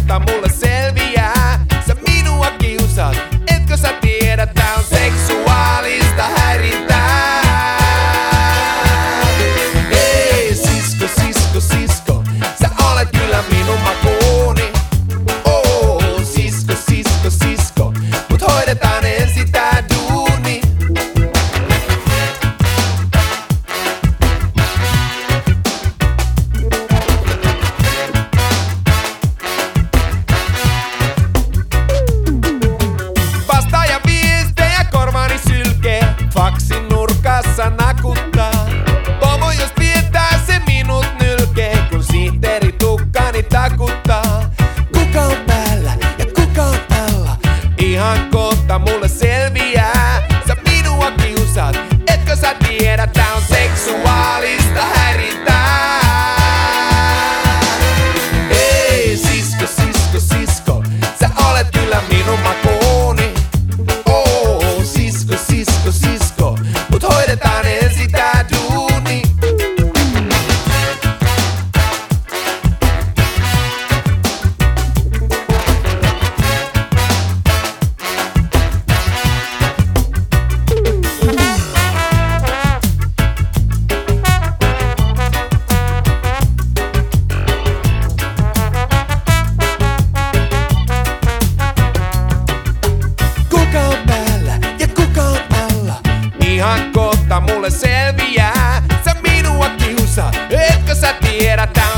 kohta mulle selviää. Sä minua kiusaat, etkö sä tiedä, tää on seksuaalista häirintää. Hei sisko, sisko, sisko, sä olet kyllä minun makuuni. Oh, sisko, sisko, sisko, mut hoidetaan ensin tää duuni. Faksin nurkassa nakuttaa. Pomo jos tietää se minut nylkee, kun sihteeri tukkani takuttaa. Kuka on päällä ja kuka on alla? Ihan kohta mulle selviää. Sä minua kiusaat, etkö sä tiedä, tää on seksuaalista häirintää. Hei sisko, sisko, sisko, sä olet kyllä minun makuuni. Oh, sisko, sisko, sisko, mut hoidetaan ensin tää duuni. Kuka on päällä ja kuka on alla? Ihan kohta mulle selviää. Sä minua kiusaat, etkö sä tiedä, tää